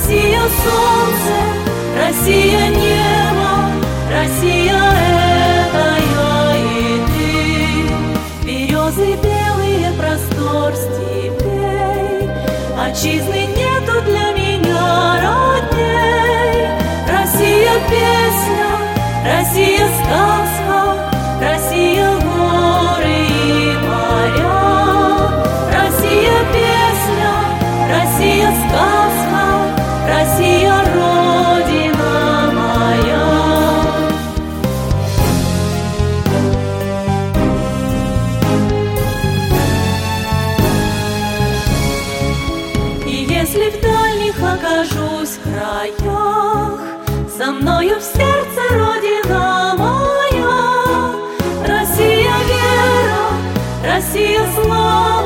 Россия солнце, Россия небо, Россия это я и ты. Березы белые, простор степей, отчизны нету для меня родней. Россия песня, Россия сказка, Россия горы и моря. Россия песня, Россия сказка, Россия родина моя. И если в дальних окажусь краях, со мною в сердце родина моя. Россия вера, Россия слава,